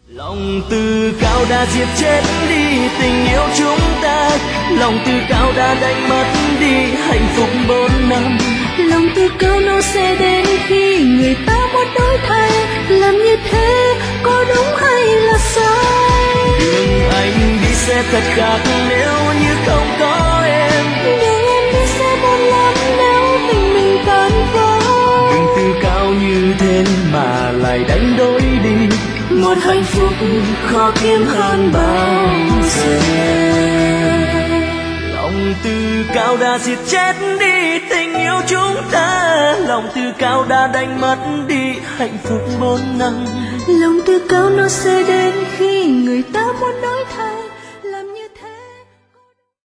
Lòng từ cao đã giết chết đi tình yêu chúng ta, lòng từ cao đã đánh mất đi hạnh phúc 4 năm. Lòng từ cao nó sẽ đến khi người ta muốn đổi thay, làm như thế có đúng hay là sai? Đường anh đi sẽ thật khác nếu như không có em. Đường em đi sẽ buồn lắm nếu tình mình tan vỡ. Đừng từ cao như thế mà lại đánh đổi đi một hạnh phúc khó kiếm hơn bao giờ. Lòng từ cao đã giết chết đi tình yêu chúng ta, lòng từ cao đã đánh mất đi hạnh phúc 4 năm. Lòng từ cao nó sẽ đến khi người ta muốn đổi thay.